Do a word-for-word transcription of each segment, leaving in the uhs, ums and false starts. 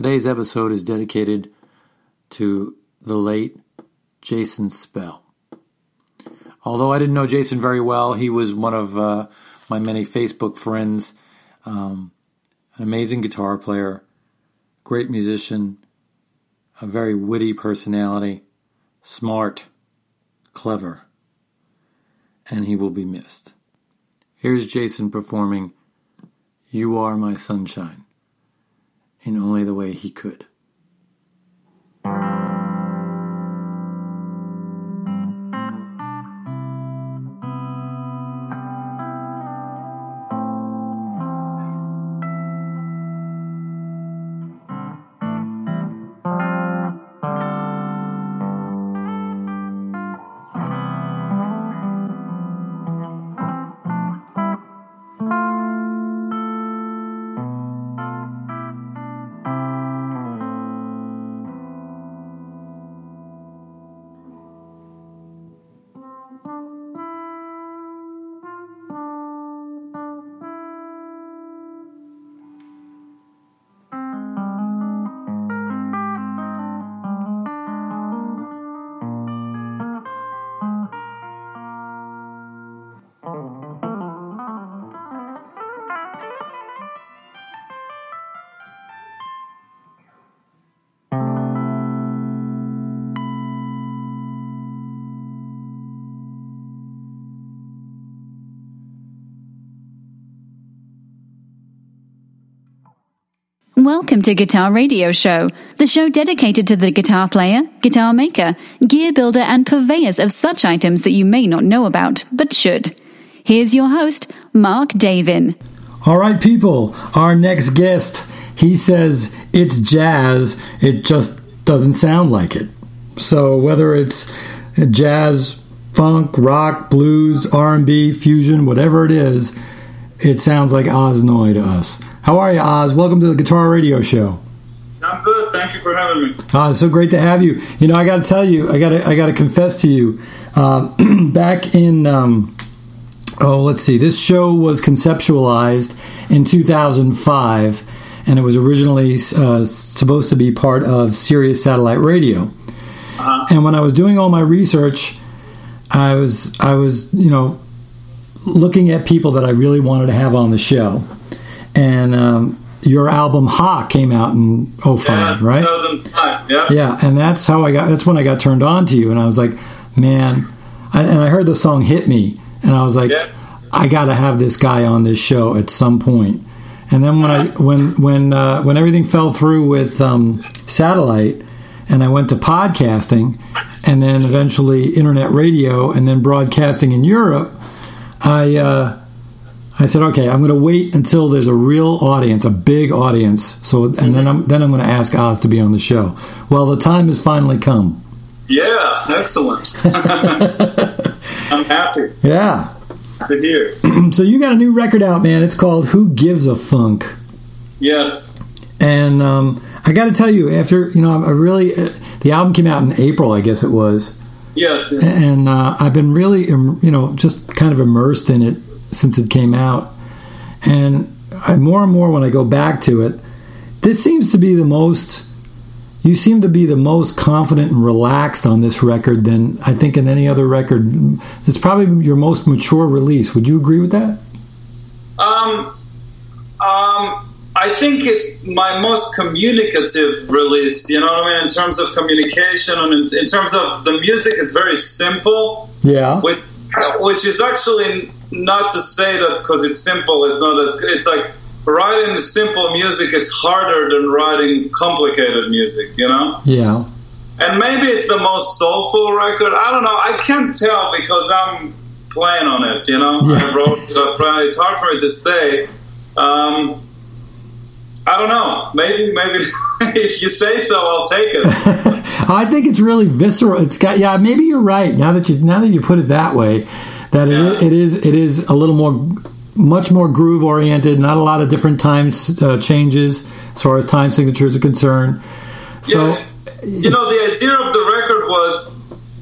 Today's episode is dedicated to the late Jason Spell. Although I didn't know Jason very well, he was one of uh, my many Facebook friends, um, an amazing guitar player, great musician, a very witty personality, smart, clever, and he will be missed. Here's Jason performing You Are My Sunshine in only the way he could. Welcome to Guitar Radio Show, the show dedicated to the guitar player, guitar maker, gear builder, and purveyors of such items that you may not know about, but should. Here's your host, Mark Davin. All right, people, our next guest, he says it's jazz, it just doesn't sound like it. So whether it's jazz, funk, rock, blues, R and B, fusion, whatever it is, it sounds like Oz Noy to us. How are you, Oz? Welcome to the Guitar Radio Show. I'm good. Thank you for having me. Uh, it's so great to have you. You know, I got to tell you, I got to, I got to confess to you. Uh, back in, um, oh, let's see, this show was conceptualized in two thousand five, and it was originally uh, supposed to be part of Sirius Satellite Radio. Uh-huh. And when I was doing all my research, I was, I was, you know, looking at people that I really wanted to have on the show. And um, your album Ha came out in oh five, yeah, right? two thousand five, yeah. Yeah, and that's how I got. That's when I got turned on to you, and I was like, man. I, and I heard the song "Hit Me," and I was like, yeah. I got to have this guy on this show at some point. And then when I when when uh, when everything fell through with um, satellite, and I went to podcasting, and then eventually internet radio, and then broadcasting in Europe, I. Uh, I said, okay, I'm going to wait until there's a real audience, a big audience. So, and then I'm then I'm going to ask Oz to be on the show. Well, the time has finally come. Yeah, excellent. I'm happy. Yeah. Good hear. So you got a new record out, man. It's called Who Gives a Funk? Yes. And um, I got to tell you, after you know, I really uh, the album came out in April, I guess it was. Yes. yes. And uh, I've been really, you know, just kind of immersed in it since it came out, and I, more and more when I go back to it, this seems to be the most, you seem to be the most confident and relaxed on this record than I think in any other record. It's probably your most mature release. Would you agree with that? Um, um, I think it's my most communicative release, you know what I mean, in terms of communication, and in, in terms of the music is very simple. Yeah. With, which is actually not to say that because it's simple, it's not as good. It's like writing simple music is harder than writing complicated music, you know? Yeah. And maybe it's the most soulful record. I don't know. I can't tell because I'm playing on it, you know? Yeah. I wrote it. It's hard for me to say. Um, I don't know. Maybe, maybe if you say so, I'll take it. I think it's really visceral. It's got, yeah, maybe you're right. Now that you, now that you put it that way, that yeah. it, it is, it is a little more, much more groove oriented. Not a lot of different time uh, changes as far as time signatures are concerned. So, yeah. You know, the idea of the record was,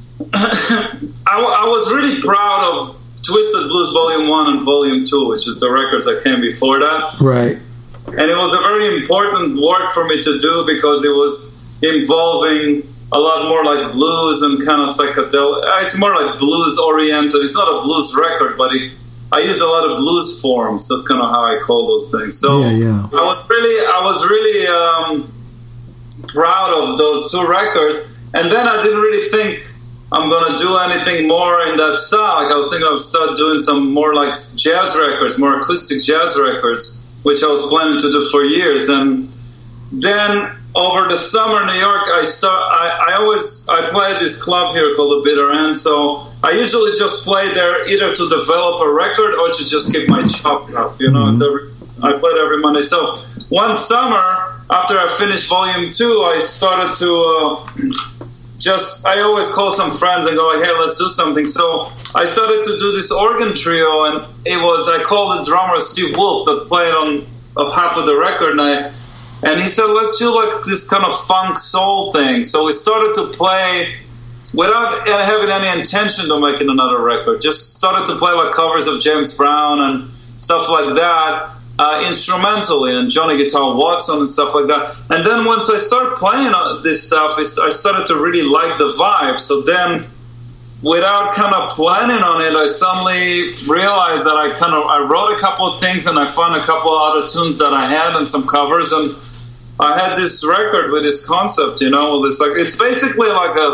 I, I was really proud of Twisted Blues Volume One and Volume Two, which is the records that came before that. Right. and it was a very important work for me to do because it was involving a lot more like blues and kind of psychedelic. It's more like blues oriented. It's not a blues record, but it, I use a lot of blues forms. That's kind of how I call those things. So yeah, yeah. I was really, I was really um, proud of those two records. And then I didn't really think I'm going to do anything more in that style. Like I was thinking I would start doing some more like jazz records, more acoustic jazz records, which I was planning to do for years. And then over the summer in New York, I start. I, I always I play at this club here called the Bitter End. So I usually just play there either to develop a record or to just keep my chop up. You know, mm-hmm. it's every I played every Monday. So one summer after I finished Volume Two, I started to uh, just. I always call some friends and go like, "Hey, let's do something." So I started to do this organ trio, and it was I called the drummer Steve Wolf that played on of half of the record, and I. And he said, let's do like this kind of funk soul thing. So we started to play without having any intention of making another record. Just started to play like covers of James Brown and stuff like that, uh, instrumentally, and Johnny Guitar Watson and stuff like that. And then once I started playing this stuff, I started to really like the vibe. So then, without kind of planning on it, I suddenly realized that I kind of I wrote a couple of things and I found a couple of other tunes that I had and some covers, and I had this record with this concept, you know. It's like it's basically like a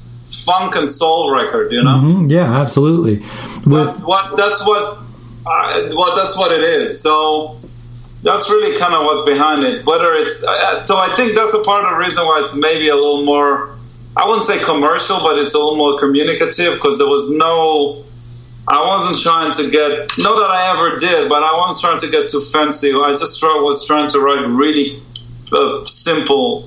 funk and soul record, you know. Mm-hmm. Yeah, absolutely. With- that's what that's what uh, what that's what it is. So that's really kind of what's behind it. Whether it's uh, so, I think that's a part of the reason why it's maybe a little more. I wouldn't say commercial, but it's a little more communicative because there was no. I wasn't trying to get. Not that I ever did, but I wasn't trying to get too fancy. I just try, was trying to write really uh, simple,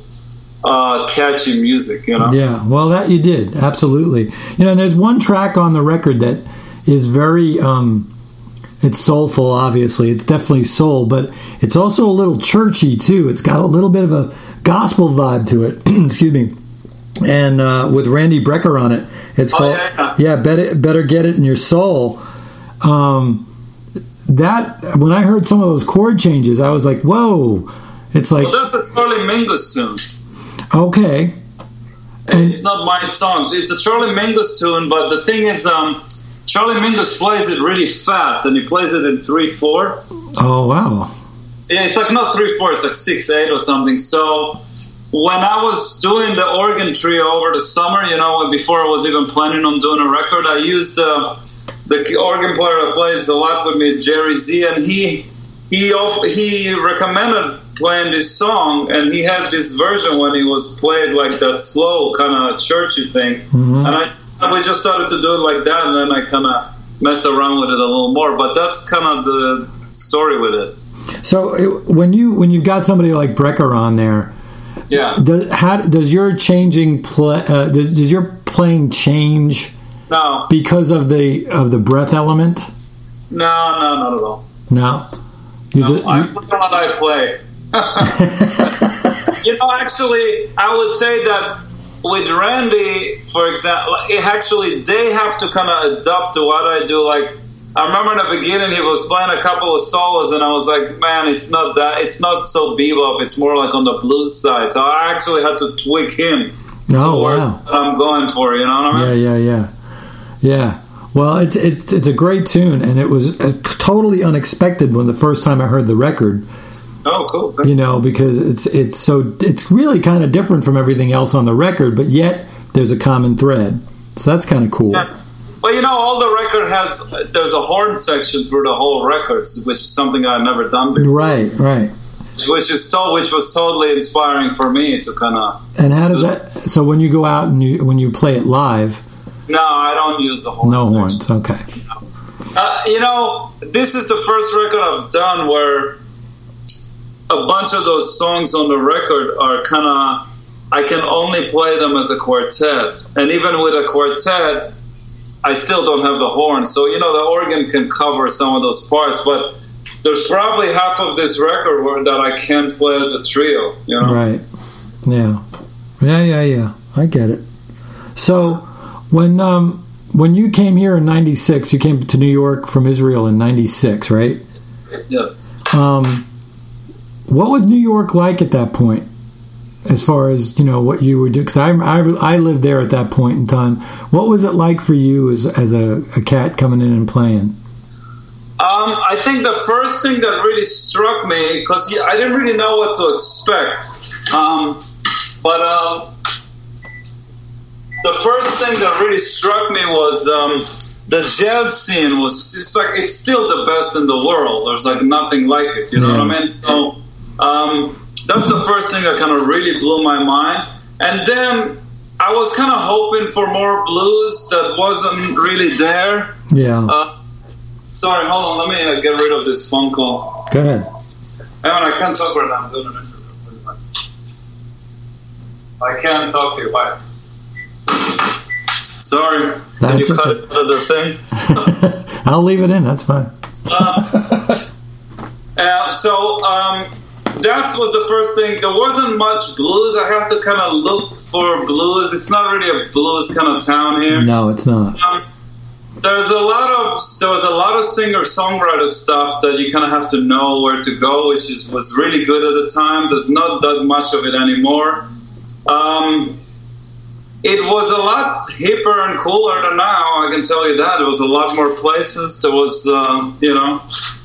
uh, catchy music. You know. Yeah. Well, that you did absolutely. You know, there's one track on the record that is very. Um, it's soulful. Obviously, it's definitely soul, but it's also a little churchy too. It's got a little bit of a gospel vibe to it. Excuse me. And uh, with Randy Brecker on it, it's called oh, yeah, yeah. yeah better, better Get It in Your Soul. Um, that when I heard some of those chord changes, I was like, "Whoa!" It's like well, that's a Charlie Mingus tune. Okay, and it's not my song. It's a Charlie Mingus tune, but the thing is, um, Charlie Mingus plays it really fast, and he plays it in three four. Oh wow! Yeah, it's like not three four. It's like six eight or something. So. When I was doing the organ trio over the summer, you know, before I was even planning on doing a record, I used uh, the organ player that plays a lot with me is Jerry Z, and he he off, he recommended playing this song, and he had this version when he was played like that slow kind of churchy thing, mm-hmm. and I we just started to do it like that, and then I kind of mess around with it a little more. But that's kind of the story with it. So it, when you when you've got somebody like Brecker on there. Yeah. Does, how, does your changing play? Uh, does, does your playing change? No. Because of the of the breath element? No, no, not at all. No. You no, just, you, I play what I play. You know, actually, I would say that with Randy, for example, it actually they have to kind of adapt to what I do. Like. I remember in the beginning he was playing a couple of solos, and I was like, "Man, it's not that. It's not so bebop. It's more like on the blues side." So I actually had to tweak him. Oh wow! What I'm going for, you know what I mean? Yeah, yeah, yeah, yeah. Well, it's it's it's a great tune, and it was uh, totally unexpected when the first time I heard the record. Oh, cool! Thank you know, because it's it's so it's really kind of different from everything else on the record, but yet there's a common thread. So that's kind of cool. Yeah. Well, you know, all the record has, there's a horn section through the whole record, which is something I've never done before. Right, right. Which is to, which was totally inspiring for me to kind of... And how does that... So when you go out and you when you play it live... No, I don't use the horns. No section. horns, okay. Uh, you know, this is the first record I've done where a bunch of those songs on the record are kind of... I can only play them as a quartet. And even with a quartet... I still don't have the horn, so you know the organ can cover some of those parts, but there's probably half of this record where that I can't play as a trio, you know? Right. Yeah. Yeah, yeah, yeah. I get it. So when um, when you came here in ninety-six, you came to New York from Israel in ninety-six, right? Yes. Um, what was New York like at that point? As far as, you know, what you were doing, because I, I, I lived there at that point in time. What was it like for you as as a, a cat coming in and playing? Um, I think the first thing that really struck me, because I didn't really know what to expect, um, but um, the first thing that really struck me was um, the jazz scene was, it's like, it's still the best in the world. There's like nothing like it, you know yeah. what I mean? So, um, that's the first thing that kind of really blew my mind. And then I was kind of hoping for more blues that wasn't really there. Yeah. Uh, sorry, hold on. Let me uh, get rid of this phone call. Go ahead. Hang on, I can't talk right now. I'm doing an interview. I can't talk to you. Bye. Sorry. That's Can you cut it out of the thing? I'll leave it in. That's fine. Uh, uh, so, um... that was the first thing. There wasn't much blues. I have to kind of look for blues. It's not really a blues kind of town here. No, it's not. Um, there's a lot of there was a lot of singer-songwriter stuff that you kind of have to know where to go, which is was really good at the time. There's not that much of it anymore. Um, it was a lot hipper and cooler than now. I can tell you that. There was a lot more places. There was, uh, you know.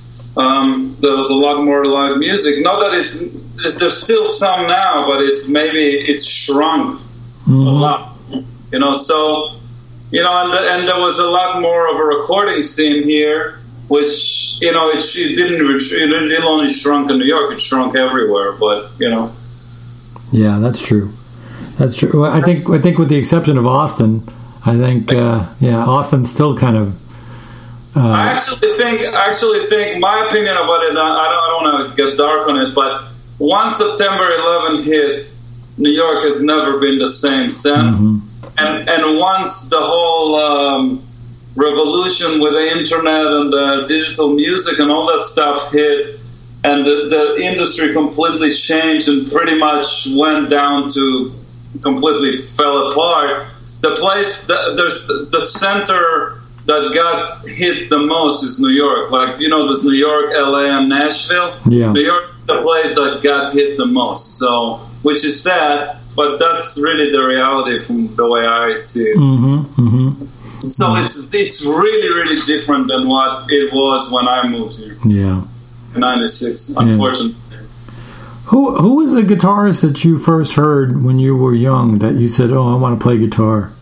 Um, there was a lot more live music. Not that it's, it's there's still some now, but it's maybe it's shrunk mm-hmm. a lot. You know, so you know, and and there was a lot more of a recording scene here, which you know it, it didn't even it didn't only shrunk in New York; it shrunk everywhere. But you know, yeah, that's true. That's true. I think I think with the exception of Austin, I think uh, yeah, Austin's still kind of. Uh, I actually think, I actually think, my opinion about it, I don't, I don't want to get dark on it, but once September eleventh hit, New York has never been the same since. Mm-hmm. And and once the whole um, revolution with the internet and the digital music and all that stuff hit, and the, the industry completely changed and pretty much went down to completely fell apart, the place, the, there's the, the center that got hit the most is New York. Like, you know, there's New York, L A, and Nashville. Yeah. New York is the place that got hit the most. So, which is sad, but that's really the reality from the way I see it. Mm-hmm, mm-hmm. So mm-hmm. it's it's really, really different than what it was when I moved here. Yeah. In ninety-six, unfortunately. Yeah. Who who was the guitarist that you first heard when you were young that you said, oh, I want to play guitar?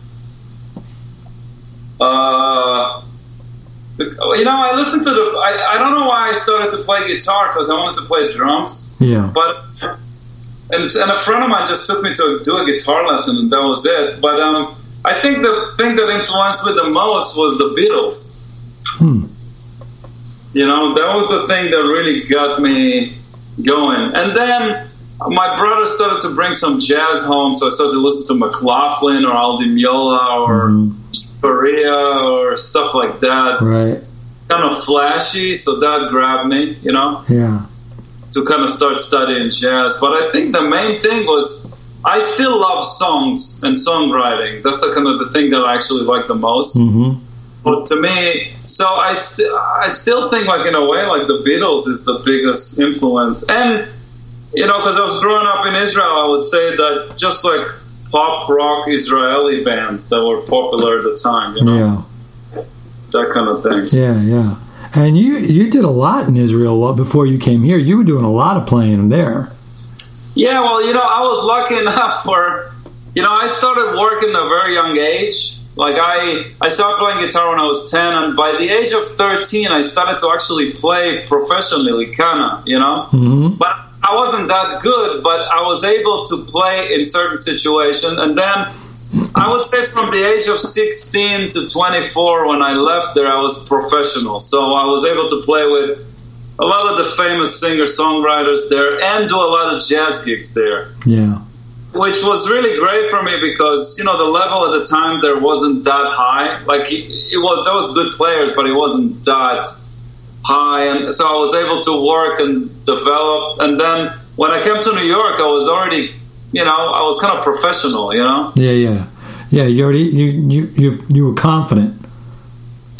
Uh, you know, I listened to the. I, I don't know why I started to play guitar because I wanted to play drums. Yeah. But and, and a friend of mine just took me to do a guitar lesson, and that was it. But um, I think the thing that influenced me the most was the Beatles. Hmm. You know, that was the thing that really got me going. And then my brother started to bring some jazz home, so I started to listen to McLaughlin or Al Di Meola or. Mm-hmm. Korea or stuff like that. Right. Kind of flashy, so that grabbed me, you know? Yeah. To kind of start studying jazz. But I think the main thing was I still love songs and songwriting. That's the kind of the thing that I actually like the most. Mm-hmm. But to me, so I, st- I still think, like, in a way, like the Beatles is the biggest influence. And, you know, because I was growing up in Israel, I would say that just like pop rock Israeli bands that were popular at the time, you know, yeah. that kind of thing. Yeah, yeah. And you you did a lot in Israel before you came here. You were doing a lot of playing there. Yeah, well, you know, I was lucky enough where, you know, I started working at a very young age. Like I, I started playing guitar when I was ten, and by the age of thirteen, I started to actually play professionally, kinda, you know. Mm-hmm. But I wasn't that good, but I was able to play in certain situations. And then I would say from the age of sixteen to twenty-four, when I left there, I was professional. So I was able to play with a lot of the famous singer-songwriters there and do a lot of jazz gigs there. Yeah. Which was really great for me because, you know, the level at the time there wasn't that high. Like, it, it was, there was good players, but it wasn't that high. And so I was able to work and develop. And then when I came to New York, I was already, you know, I was kind of professional, you know? Yeah, yeah. Yeah, you already, you, you, you, you were confident.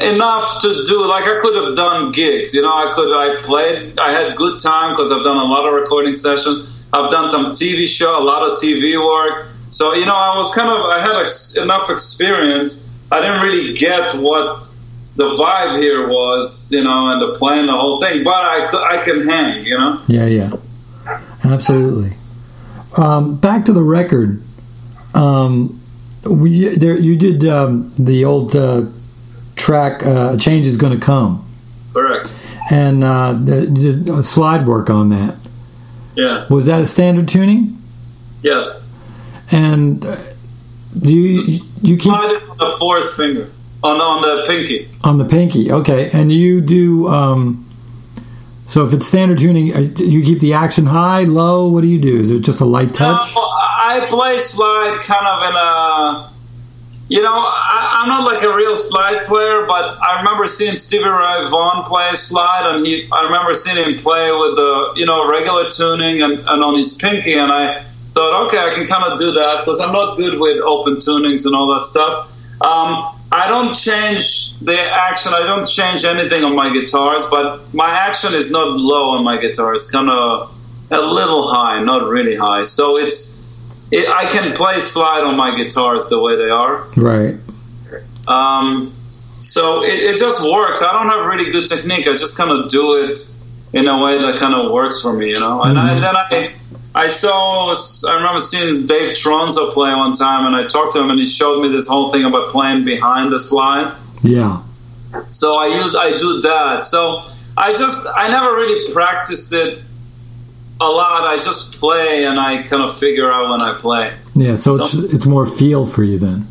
enough to do. Like I could have done gigs, you know. I could. I played. I had good time because I've done a lot of recording sessions. I've done some T V show, a lot of T V work. So you know, I was kind of. I had ex- enough experience. I didn't really get what the vibe here was, you know, and the plan, the whole thing. But I I can hang, you know. Yeah, yeah, absolutely. Um, back to the record. Um, we, there, you did um, the old uh, track uh, "Change Is Gonna Come." Correct. And uh, the, you did uh, slide work on that. Yeah. Was that a standard tuning? Yes. And uh, do you you keep slide it on the fourth finger on on the pinky on the pinky? Okay. And you do. Um, so if it's standard tuning, you keep the action high, low. What do you do? Is it just a light touch? No, I play slide kind of in a, you know, I, I'm not like a real slide player, but I remember seeing Stevie Ray Vaughan play slide, and he, I remember seeing him play with the, you know, regular tuning and, and on his pinky, and I thought, okay, I can kind of do that because I'm not good with open tunings and all that stuff. Um, I don't change the action. I don't change anything on my guitars, but my action is not low on my guitar. It's kind of a little high, not really high. So it's, it, I can play slide on my guitars the way they are. Right. Um, so it, it just works. I don't have really good technique. I just kind of do it in a way that kind of works for me, you know. And, Mm-hmm. I, then I, I saw. I remember seeing Dave Tronzo play one time, and I talked to him, and he showed me this whole thing about playing behind the slide. Yeah. So I use, I do that. So I just, I never really practiced it a lot. I just play, and I kind of figure out when I play. Yeah. So, so it's it's more feel for you then.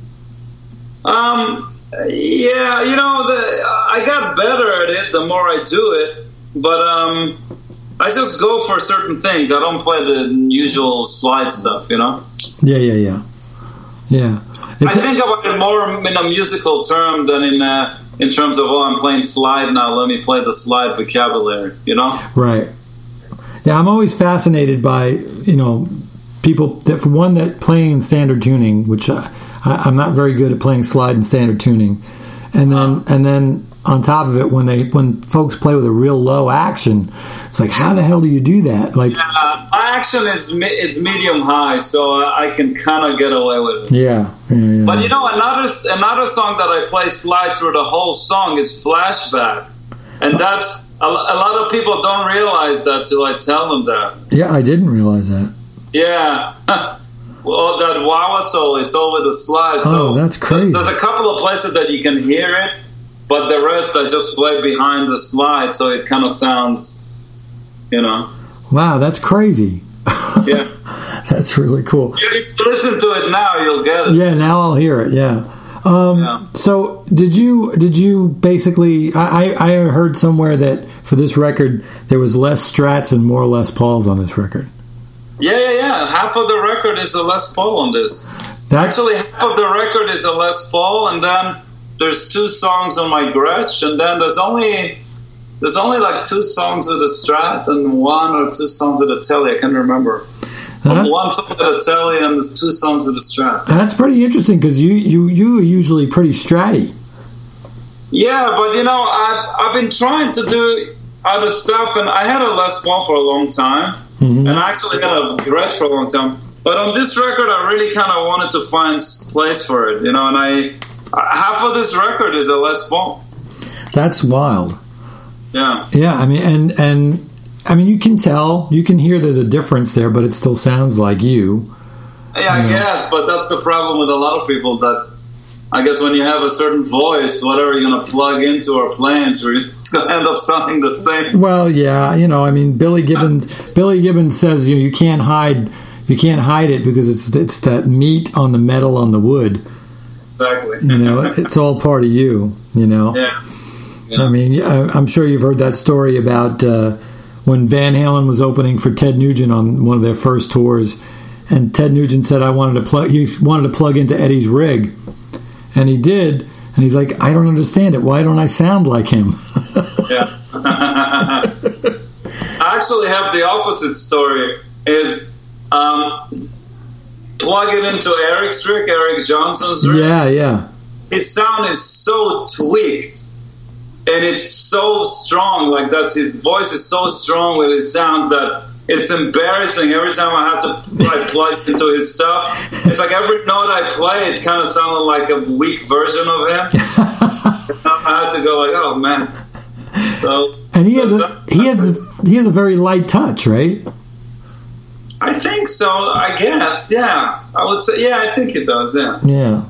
Um. Yeah. You know, the, I got better at it the more I do it, but um. I just go for certain things. I don't play the usual slide stuff, you know? Yeah, yeah, yeah. Yeah. It's I think about it more in a musical term than in uh, in terms of, oh, I'm playing slide now, let me play the slide vocabulary, you know? Right. Yeah, I'm always fascinated by, you know, people that, for one, that playing in standard tuning, which I, I, I'm not very good at playing slide in standard tuning. And then, um, and then on top of it, when they when folks play with a real low action, it's like, how the hell do you do that? Like, uh, my action is it's medium high, so I can kind of get away with it. Yeah, yeah, yeah. But you know, another another song that I play slide through the whole song is Flashback, and that's a, a lot of people don't realize that till I tell them that. Yeah, I didn't realize that. Yeah. Well, that wah-wah solo is all with the slide. Oh, so that's crazy. There's a couple of places that you can hear it, but the rest I just play behind the slide, so it kind of sounds, you know. Wow, that's crazy. Yeah. That's really cool. If you listen to it now, you'll get it. Yeah, now I'll hear it, yeah. Um, yeah. So did you did you basically, I, I heard somewhere that for this record, there was less Strats and more Les Pauls on this record. Yeah, yeah, yeah. Half of the record is a Les Paul on this. That's... Actually, half of the record is a Les Paul, and then there's two songs on my Gretsch, and then there's only there's only like two songs with a Strat and one or two songs with a Tele. I can't remember. Uh-huh. One song with a Tele and there's two songs with a Strat. That's pretty interesting because you, you, you are usually pretty Stratty. Yeah, but you know, I've, I've been trying to do other stuff, and I had a Les Paul for a long time. Mm-hmm. And I actually had a Gretsch for a long time. But on this record, I really kind of wanted to find place for it, you know, and I half of this record is a Les Paul. That's wild. Yeah. Yeah, I mean, and, and I mean, you can tell, you can hear there's a difference there, but it still sounds like you. Yeah, I you know? guess, but that's the problem with a lot of people that I guess when you have a certain voice, whatever you're going to plug into or play into, it's going to end up sounding the same. Well, yeah, you know, I mean, Billy Gibbons. Billy Gibbons says you know, you can't hide, you can't hide it because it's it's that meat on the metal on the wood. Exactly. You know, it's all part of you. You know. Yeah. yeah. I mean, I'm sure you've heard that story about uh, when Van Halen was opening for Ted Nugent on one of their first tours, and Ted Nugent said, "I wanted to plug." He wanted to plug into Eddie's rig. And he did, and he's like, I don't understand it. Why don't I sound like him? Yeah. I actually have the opposite story, is um, plug it into Eric's rig, Eric Johnson's rig. Yeah, yeah. His sound is so tweaked and it's so strong. Like that's his voice is so strong with his sounds that it's embarrassing every time I have to like plug into his stuff. It's like every note I play, it kind of sounded like a weak version of him. I had to go like, oh man. So, and he has a he has a, he has a very light touch, right? I think so. I guess, yeah. I would say, yeah. I think it does, yeah. Yeah.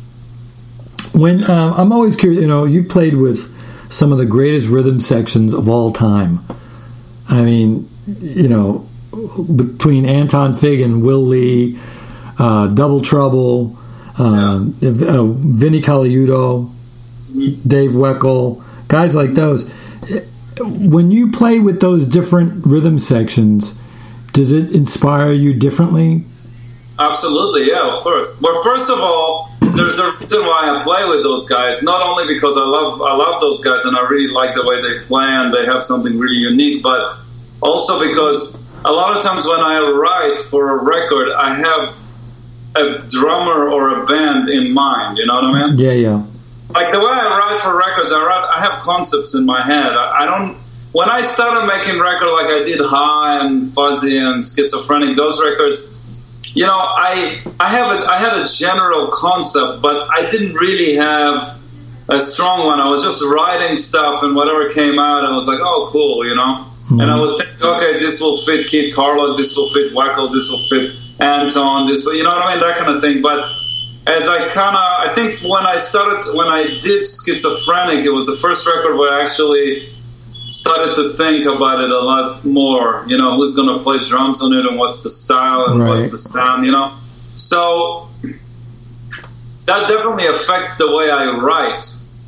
When um, I'm always curious, you know, you played with some of the greatest rhythm sections of all time. I mean, you know, between Anton Fig and Will Lee, uh, Double Trouble, um, yeah. uh, Vinnie Colaiuto, mm-hmm. Dave Weckl, guys like those. When you play with those different rhythm sections, does it inspire you differently? Absolutely, yeah, of course. Well, first of all, there's a reason why I play with those guys. Not only because I love I love those guys and I really like the way they play and they have something really unique, but also because a lot of times when I write for a record, I have a drummer or a band in mind. You know what I mean? Yeah, yeah. Like the way I write for records, I write. I have concepts in my head. I, I don't. When I started making records like I did High and Fuzzy and Schizophrenic, those records, you know, I I have a, I had a general concept, but I didn't really have a strong one. I was just writing stuff, and whatever came out, I was like, oh, cool, you know. Mm-hmm. And I would think, okay, this will fit Keith Carlo, this will fit Weckl, this will fit Anton, this will, you know what I mean, that kind of thing. But as I kind of, I think when I started, when I did Schizophrenic, it was the first record where I actually started to think about it a lot more, you know, who's going to play drums on it and what's the style and right. what's the sound, you know. So that definitely affects the way I write.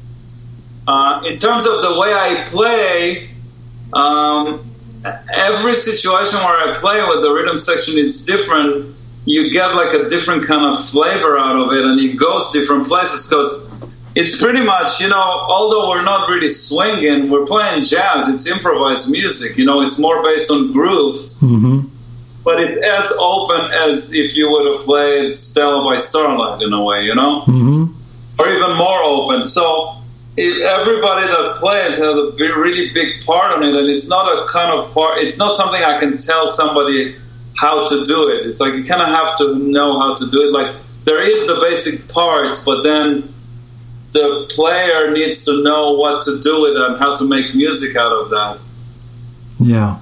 Uh, in terms of the way I play, um, every situation where I play with the rhythm section is different. You get like a different kind of flavor out of it, and it goes different places because it's pretty much, you know, although we're not really swinging, we're playing jazz. It's improvised music. You know, it's more based on grooves. Mm-hmm. But it's as open as if you would have played Stella by Starlight in a way, you know? Mm-hmm. Or even more open. So it, everybody that plays has a big, really big part on it. And it's not a kind of part, it's not something I can tell somebody how to do it. It's like you kind of have to know how to do it. Like there is the basic parts, but then the player needs to know what to do with it and how to make music out of that. Yeah.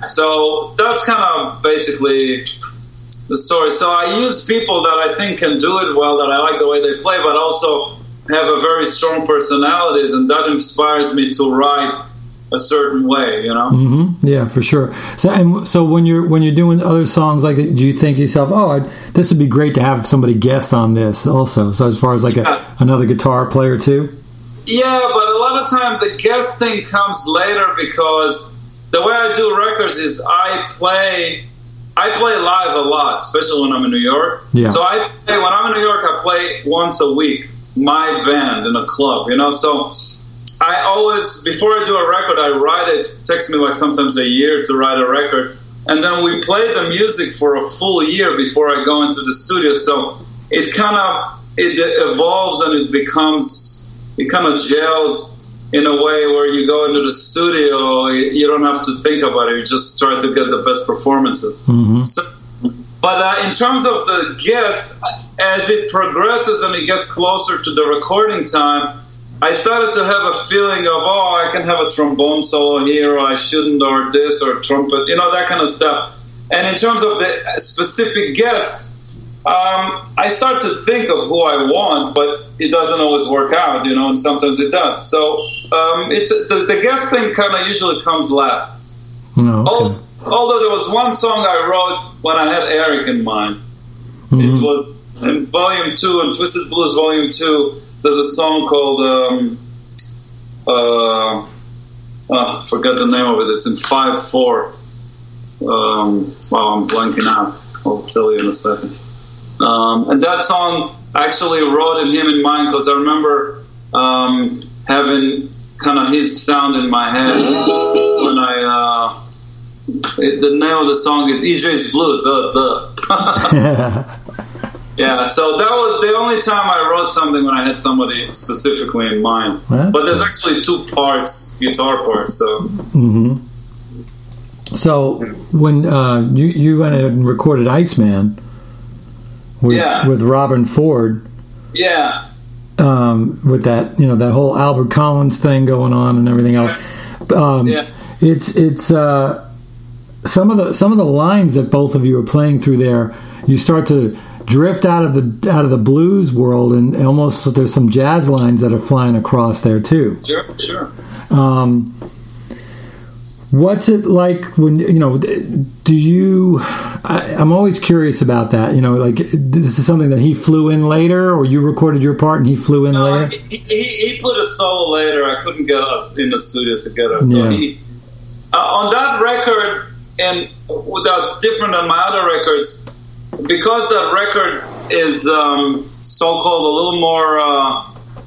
So that's kind of basically the story. So I use people that I think can do it well, that I like the way they play, but also have a very strong personalities, and that inspires me to write a certain way, you know. Mm-hmm. Yeah, for sure. So, and so when you're when you're doing other songs like that, do you think to yourself, "Oh, I'd, this would be great to have somebody guest on this"? Also, so as far as like yeah. a, another guitar player too. Yeah, but a lot of time the guest thing comes later because the way I do records is I play I play live a lot, especially when I'm in New York. Yeah. So I play, when I'm in New York, I play once a week, my band in a club, you know. So I always, before I do a record, I write it. It takes me like sometimes a year to write a record. And then we play the music for a full year before I go into the studio. So it kind of, it evolves and it becomes, it kind of gels in a way where you go into the studio, you don't have to think about it. You just try to get the best performances. Mm-hmm. So, but uh, in terms of the guests, as it progresses and it gets closer to the recording time, I started to have a feeling of, oh, I can have a trombone solo here, or I shouldn't, or this, or trumpet, you know, that kind of stuff. And in terms of the specific guests, um, I start to think of who I want, but it doesn't always work out, you know, and sometimes it does. So um, it's the, the guest thing kind of usually comes last. Oh, okay. Although there was one song I wrote when I had Eric in mind. Mm-hmm. It was in Volume two, in Twisted Blues Volume two, there's a song called, um, uh, oh, I forgot the name of it. It's in five four. Um, wow, I'm blanking out. I'll tell you in a second. Um, and that song I actually wrote in him in mind because I remember um, having kind of his sound in my head when I, uh, it, the name of the song is E J's Blues. Uh, the Yeah, so that was the only time I wrote something when I had somebody specifically in mind. That's but there's cool. actually two parts, guitar parts. So, mm-hmm. so when uh, you you went and recorded Iceman with yeah. with Robin Ford, yeah, um, with that you know that whole Albert Collins thing going on and everything else, um, yeah. it's it's uh, some of the some of the lines that both of you are playing through there. You start to drift out of the out of the blues world, and almost there's some jazz lines that are flying across there too. Sure, sure. Um, what's it like when you know? Do you? I, I'm always curious about that. You know, like this is something that he flew in later, or you recorded your part and he flew in no, later. He, he, he put a solo later. I couldn't get us in the studio together, so Yeah. he uh, on that record, and that's different than my other records. Because that record is um, so-called a little more, uh,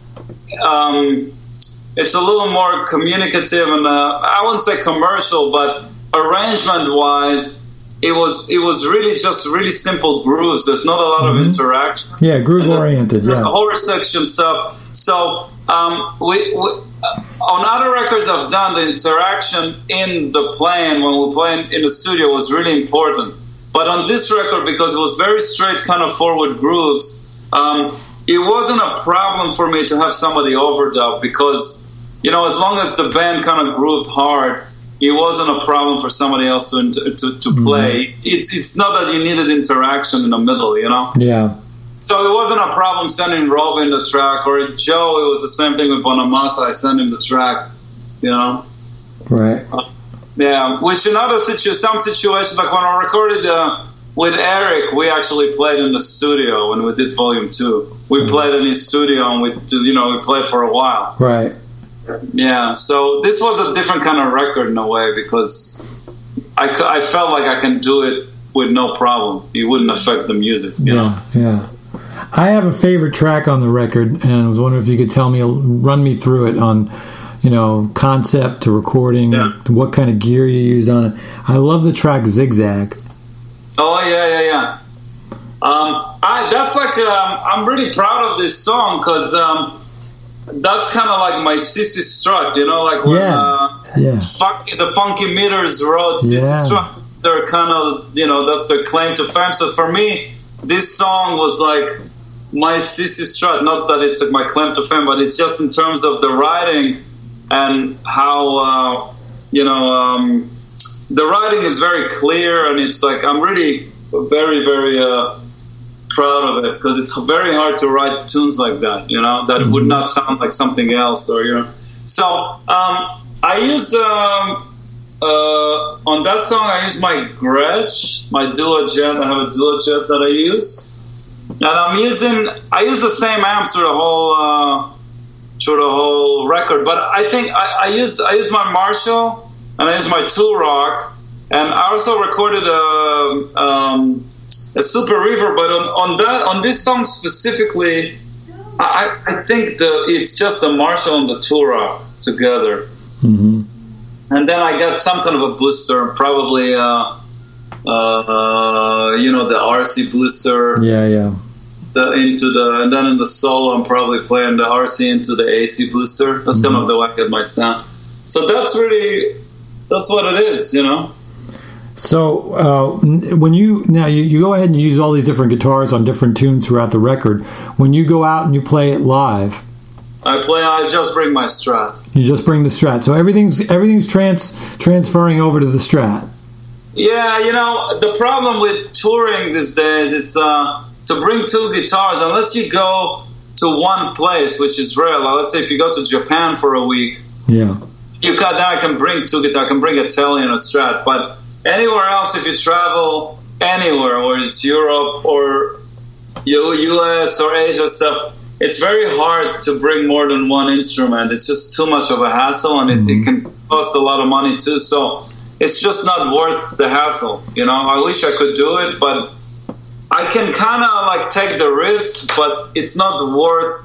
um, it's a little more communicative and uh, I wouldn't say commercial, but arrangement-wise, it was it was really just really simple grooves. There's not a lot Mm-hmm. of interaction. Yeah, groove-oriented. Yeah, horror section stuff. So um, we, we on other records I've done, the interaction in the playing when we play in the studio was really important. But on this record, because it was very straight kind of forward grooves, um, it wasn't a problem for me to have somebody overdub because, you know, as long as the band kind of grooved hard, it wasn't a problem for somebody else to to, to play. Mm-hmm. It's it's not that you needed interaction in the middle, you know? Yeah. So it wasn't a problem sending Robin the track, or Joe, it was the same thing with Bonamassa. I sent him the track, you know? Right. Uh, Yeah, which in other situ- some situations, like when I recorded uh, with Eric, we actually played in the studio when we did Volume Two. We mm-hmm. played in his studio, and we, you know, we played for a while. Right. Yeah. So this was a different kind of record in a way because I, I felt like I can do it with no problem. It wouldn't affect the music. You yeah. know? Yeah. I have a favorite track on the record, and I was wondering if you could tell me, run me through it on. You know, concept to recording, yeah. what kind of gear you use on it. I love the track Zigzag. Oh, yeah, yeah, yeah. Um, I, that's like, um, I'm really proud of this song because um, that's kind of like my Sissy Strut, you know, like when yeah. Uh, yeah. Fun- the Funky Meters wrote Sissy yeah. Strut. They're kind of, you know, that's their claim to fame. So for me, this song was like my Sissy Strut. Not that it's like my claim to fame, but it's just in terms of the writing. And how, uh, you know, um, the writing is very clear, and it's like I'm really very, very uh, proud of it because it's very hard to write tunes like that, you know, that mm-hmm. would not sound like something else, or you know. So um, I use um, uh, on that song I use my Gretsch, my Duo-Jet. I have a Duo-Jet that I use, and I'm using I use the same amps for the whole. Uh, through the whole record, but I think I, I used I used my Marshall and I used my Tool Rock, and I also recorded a, um, a Super Reverb. But on, on that on this song specifically, I, I think the it's just the Marshall and the Tool Rock together, mm-hmm. and then I got some kind of a booster, probably uh, uh, you know the R C booster. Yeah, yeah. The, into the and then in the solo I'm probably playing the R C into the A C booster. That's mm-hmm. kind of the way I get my sound. So that's really that's what it is, you know. So uh, when you now you, you go ahead and you use all these different guitars on different tunes throughout the record. When you go out and you play it live, I play. I just bring my Strat. You just bring the Strat. So everything's everything's trans transferring over to the Strat. Yeah, you know the problem with touring these days, it's uh. to bring two guitars, unless you go to one place, which is rare. Like, let's say if you go to Japan for a week, yeah, you can, then I can bring two guitars. I can bring a Tele and a Strat. But anywhere else, if you travel anywhere, or it's Europe or U S or Asia stuff, it's very hard to bring more than one instrument. It's just too much of a hassle, and mm-hmm. it, it can cost a lot of money too. So it's just not worth the hassle. You know, I wish I could do it, but I can kind of like take the risk, but it's not worth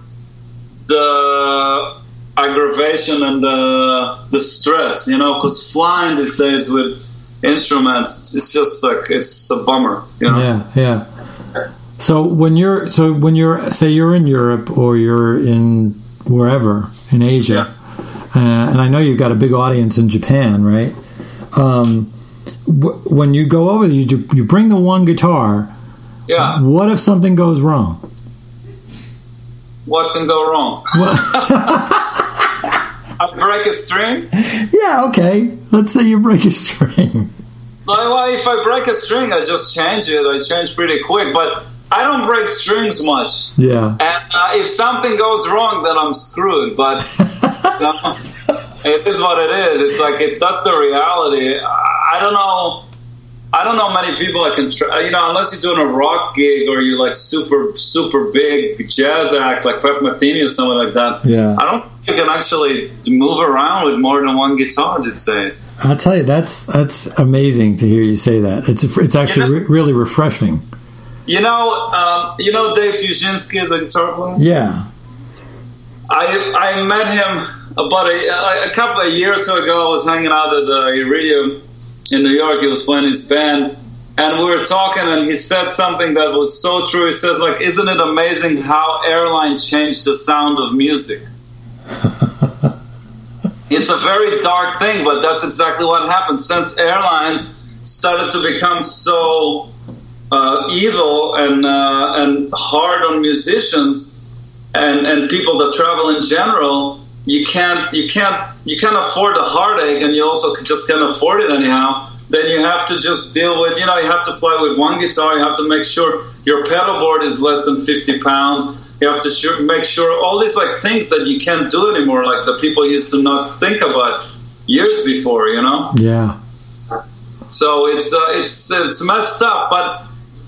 the aggravation and the the stress, you know, because flying these days with instruments, it's just like, it's a bummer, you know? Yeah, yeah. So when you're so when you're say you're in Europe or you're in wherever in Asia, yeah. uh, and I know you've got a big audience in Japan, right? Um, w- when you go over there, you you bring the one guitar. Yeah. What if something goes wrong? What can go wrong? I break a string? Yeah, okay. Let's say you break a string. Well, if I break a string, I just change it. I change pretty quick, but I don't break strings much. Yeah. And uh, if something goes wrong, then I'm screwed. But you know, it is what it is. It's like it, that's the reality. I don't know. I don't know many people that can, try, you know, unless you're doing a rock gig or you're like super, super big jazz act like Pat Metheny or something like that. Yeah. I don't think you can actually move around with more than one guitar these days. I'll tell you, that's that's amazing to hear you say that. It's it's actually you know, re- really refreshing. You know, um, you know Dave Fuszynski, the guitar player? Yeah. I I met him about a, a couple of years ago. I was hanging out at the Iridium in New York. He was playing his band, and we were talking, and he said something that was so true. He says, like, isn't it amazing how airlines changed the sound of music? It's a very dark thing, but that's exactly what happened. Since airlines started to become so uh, evil and uh, and hard on musicians and, and people that travel in general, you can't you can't you can't afford the heartache, and you also just can't afford it anyhow. Then you have to just deal with, you know, you have to fly with one guitar. You have to make sure your pedal board is less than fifty pounds. You have to sure, make sure all these like things that you can't do anymore, like the people used to not think about years before, you know. Yeah. So it's uh, it's it's messed up, but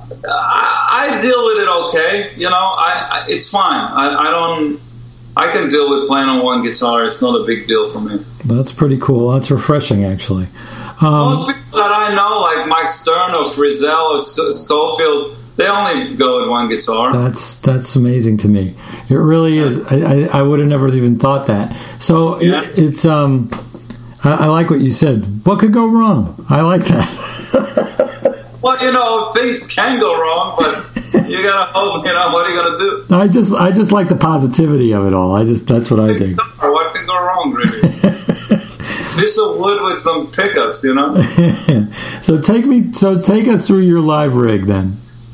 I, I deal with it okay. You know, I, I it's fine. I, I don't. I can deal with playing on one guitar. It's not a big deal for me. That's pretty cool. That's refreshing, actually. Um, Most people that I know, like Mike Stern or Frizzell or Sc- Schofield, they only go with one guitar. That's that's amazing to me. It really yeah. is. I, I, I would have never even thought that. So yeah. it, it's um, I, I like what you said. What could go wrong? I like that. Well, you know, things can go wrong, but you gotta hope. You know, what are you gonna do? I just I just like the positivity of it all. I just that's what I think. What can go wrong, really? Piece of wood with some pickups, you know. so take me, so take us through your live rig, then.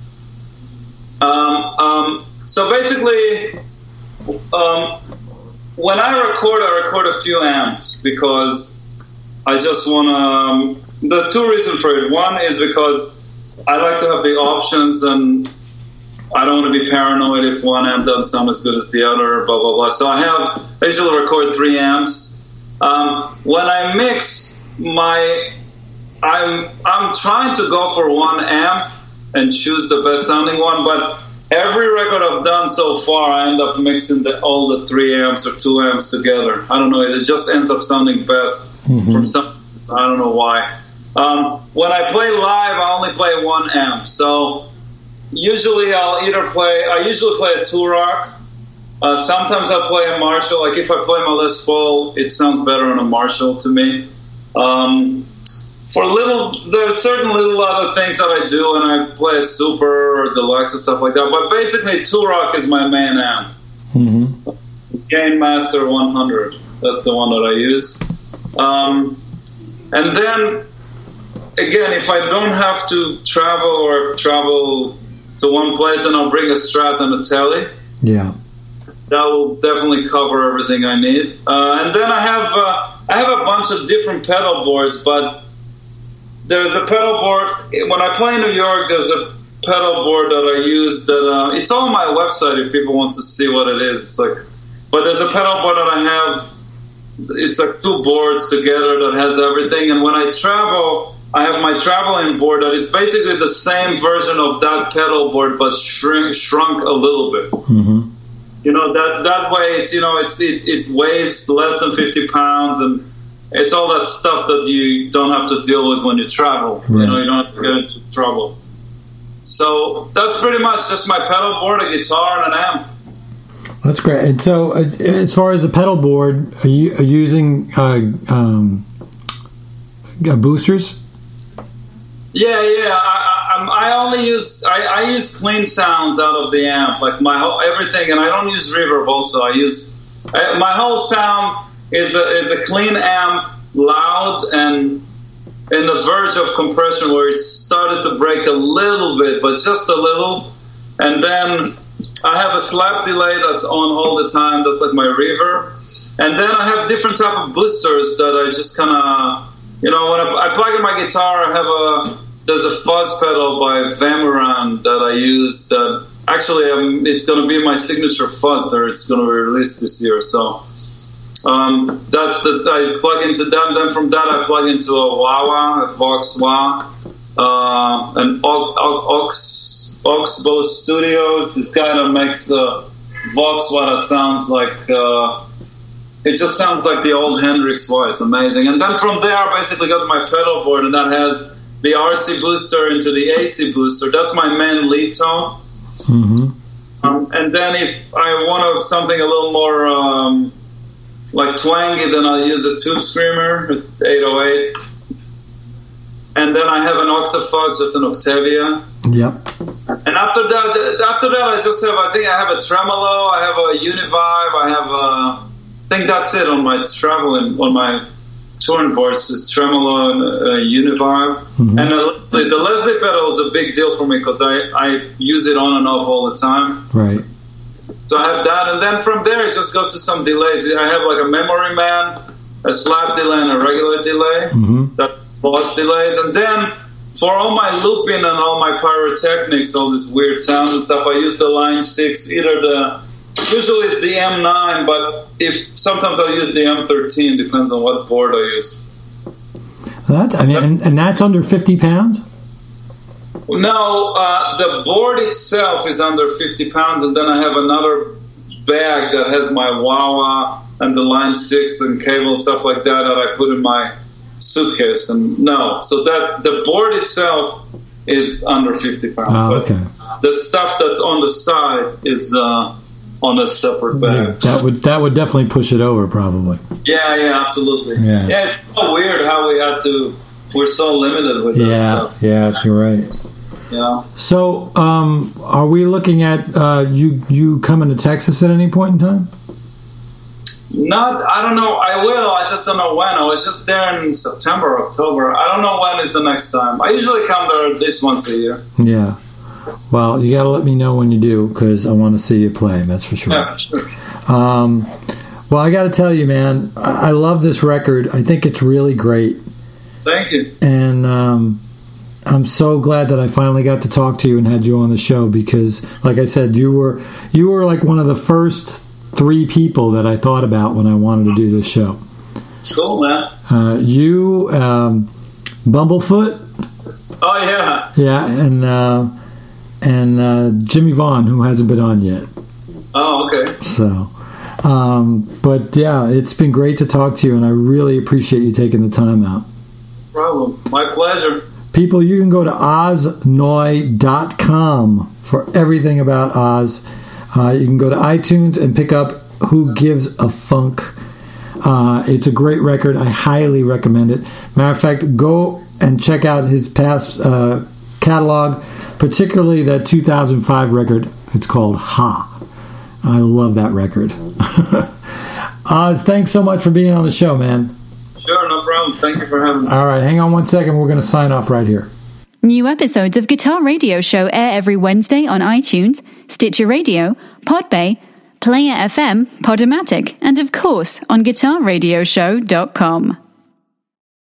Um, um, so basically, um, when I record, I record a few amps because I just want to. Um, there's two reasons for it. One is because I like to have the options, and I don't want to be paranoid if one amp doesn't sound as good as the other. Blah blah blah. So I have I usually record three amps. Um, when I mix my, I'm I'm trying to go for one amp and choose the best sounding one. But every record I've done so far, I end up mixing the, all the three amps or two amps together. I don't know. It just ends up sounding best mm-hmm. from some. I don't know why. Um, when I play live, I only play one amp. So usually I'll either play. I usually play a Two-Rock. Uh, sometimes I play a Marshall. Like if I play my Les Paul, it sounds better on a Marshall to me. Um, for little, there are certain little other things that I do, and I play a Super or Deluxe and stuff like that. But basically, Two-Rock is my main amp. Mm-hmm. Gain Master one hundred. That's the one that I use. Um, and then, again, if I don't have to travel or travel to one place, then I'll bring a Strat and a Tele. Yeah. That will definitely cover everything I need. Uh, and then I have uh, I have a bunch of different pedal boards, but there's a pedal board. When I play in New York, there's a pedal board that I use that uh, it's on my website if people want to see what it is. It's like, but there's a pedal board that I have. It's like two boards together that has everything. And when I travel, I have my traveling board that it's basically the same version of that pedal board, but shrink, shrunk a little bit. Mm-hmm. You know, that that way it's, you know, it's it, it weighs less than fifty pounds, and it's all that stuff that you don't have to deal with when you travel. Right. You know, you don't have to get into trouble. So that's pretty much just my pedal board, a guitar, and an amp. That's great. And so, uh, as far as the pedal board, are you, are you using uh, um, uh, boosters? Yeah, yeah. I, I'm, I only use I, I use clean sounds out of the amp, like my whole everything, and I don't use reverb. Also, I use I, my whole sound is a is a clean amp, loud and in the verge of compression, where it started to break a little bit, but just a little, and then I have a slap delay that's on all the time. That's like my reverb, and then I have different type of boosters that I just kind of, you know, when I, I plug in my guitar, I have a there's a fuzz pedal by Vamaran that I use. That actually, um, it's going to be my signature fuzz that it's going to be released this year. So um, that's the I plug into that. Then from that, I plug into a wah-wah, a Vox wah, uh, an Ox Oxbow Studios. This guy that makes a Vox wah that sounds like. Uh, It just sounds like the old Hendrix voice. Amazing. And then from there, I basically got my pedal board, and that has the R C booster into the A C booster. That's my main lead tone. Mm-hmm. Um, and then if I want something a little more um, like twangy, then I'll use a Tube Screamer at eight oh eight. And then I have an Octafuzz, just an Octavia. Yep. And after that, after that, I just have, I think I have a tremolo, I have a Univibe, I have a... I think that's it on my traveling on my touring boards is tremolo and uh, Univibe, mm-hmm. and uh, the, the Leslie pedal is a big deal for me because I, I use it on and off all the time. Right. So I have that, and then from there it just goes to some delays. I have like a Memory Man, a slap delay, and a regular delay. Mm-hmm. That's boss delays, and then for all my looping and all my pyrotechnics, all this weird sound and stuff, I use the Line Six, either the usually it's the M nine, but if sometimes I use the M thirteen, depends on what board I use. That's I mean, and, and that's under fifty pounds. No, uh, the board itself is under fifty pounds, and then I have another bag that has my wah-wah and the Line Six and cable and stuff like that that I put in my suitcase. And no, so that the board itself is under fifty pounds. Oh, okay. But the stuff that's on the side is. Uh, on a separate bag. Yeah, that would that would definitely push it over, probably. Yeah, yeah, absolutely. Yeah, yeah it's so weird how we had to. We're so limited with that yeah, stuff. Yeah, you're right. Yeah. So, um, are we looking at uh, you you coming to Texas at any point in time? Not, I don't know. I will. I just don't know when. I was just there in September, October. I don't know when is the next time. I usually come there at least once a year. Yeah. Well, you got to let me know when you do, because I want to see you play. That's for sure. Yeah, sure. Um, well, I got to tell you, man, I-, I love this record. I think it's really great. Thank you. And um, I'm so glad that I finally got to talk to you and had you on the show, because, like I said, you were you were like one of the first three people that I thought about when I wanted to do this show. Cool, man. Uh, you, um, Bumblefoot. Oh yeah. Yeah, and. Uh, And uh, Jimmy Vaughn, who hasn't been on yet. Oh, okay. So, um, but yeah, it's been great to talk to you, and I really appreciate you taking the time out. No problem. My pleasure. People, you can go to oz noy dot com for everything about Oz. Uh, you can go to iTunes and pick up Who Gives a Funk. Uh, it's a great record. I highly recommend it. Matter of fact, go and check out his past uh, catalog. Particularly that two thousand five record. It's called Ha. I love that record. Oz, thanks so much for being on the show, man. Sure, no problem. Thank you for having me. All right, hang on one second. We're going to sign off right here. New episodes of Guitar Radio Show air every Wednesday on iTunes, Stitcher Radio, Podbay, Player F M, Podomatic, and of course on guitar radio show dot com.